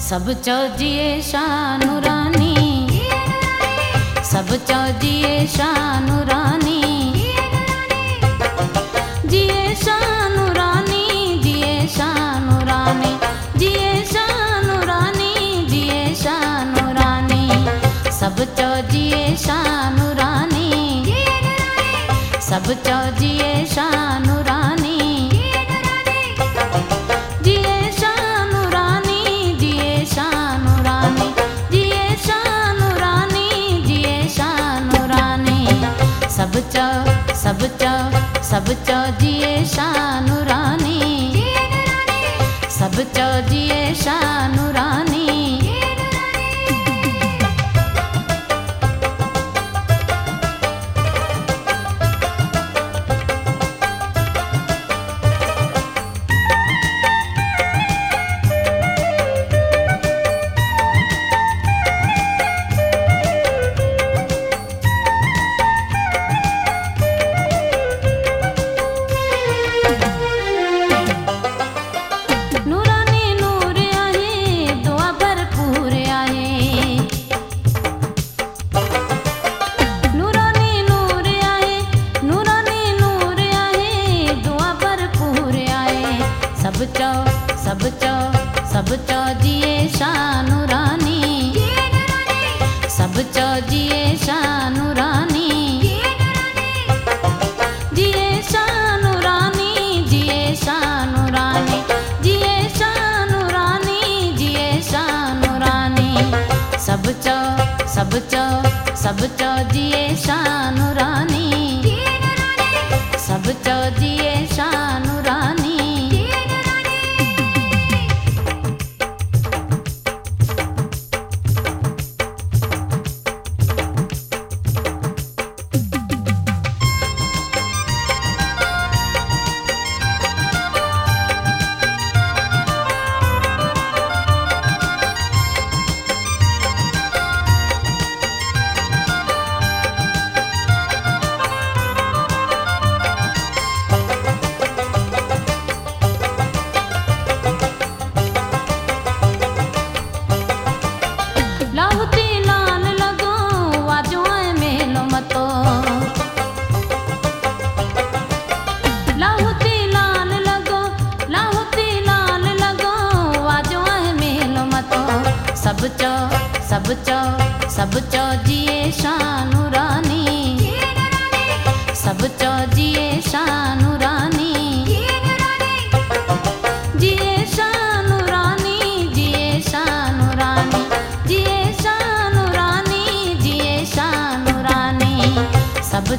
सब चौजिए शानुरानी, सब चौजिए शानुरानी, जिए शानुरानी, जिए शानुरानी, जिए शानुरानी, जिए शानुरानी, सब चौजिए शानुरानी, सब चौजिए शानुरानी, जिए शानुरानी, जिए शानुरानी, जिए शानुरानी, जिए शानुरानी, सब चौजिए शानुरानी, सब चौजिए शानुरानी। सब चौजिए शानुरानी, सब चौजिए शानुरानी, जिए शानुरानी, जिए शानुरानी, जिए शानुरानी, जिए शानुरानी, सब चौजिए शानुरानी, सब चौजिए शानुरानी। सब चौजिए शानुरानी, सब चौजिए शानुरानी, जिए शानुरानी, जिए शानुरानी, जिए शानुरानी, जिए शानुरानी, सब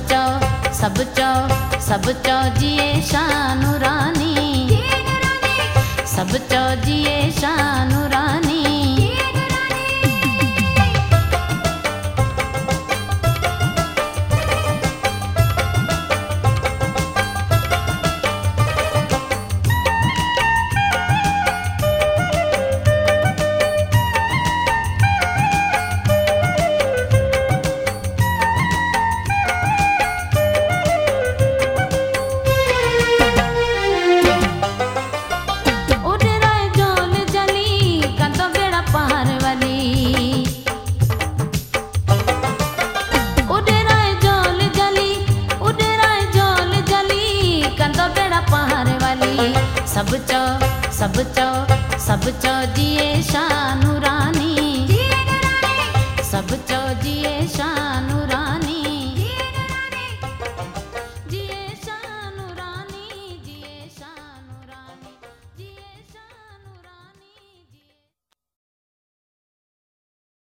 चौजिए शानुरानी, सब चौजिए शानुरानी। सब चौजिए शानुरानी, सब चौजिए शानुरानी।